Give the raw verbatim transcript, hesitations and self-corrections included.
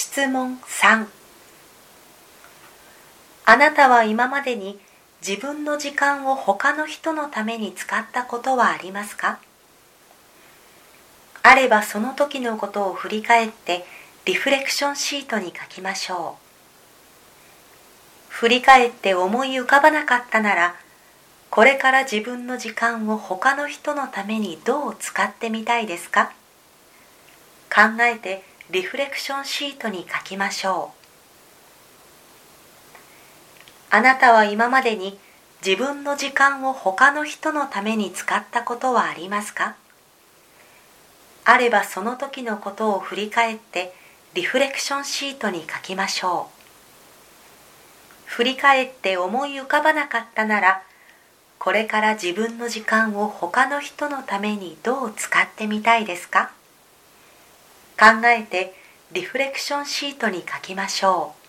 質問さん。あなたは今までに自分の時間を他の人のために使ったことはありますか？あればその時のことを振り返ってリフレクションシートに書きましょう。振り返って思い浮かばなかったなら、これから自分の時間を他の人のためにどう使ってみたいですか？考えてリフレクションシートに書きましょう。あなたは今までに自分の時間を他の人のために使ったことはありますか？あればその時のことを振り返ってリフレクションシートに書きましょう。振り返って思い浮かばなかったなら、これから自分の時間を他の人のためにどう使ってみたいですか？考えてリフレクションシートに書きましょう。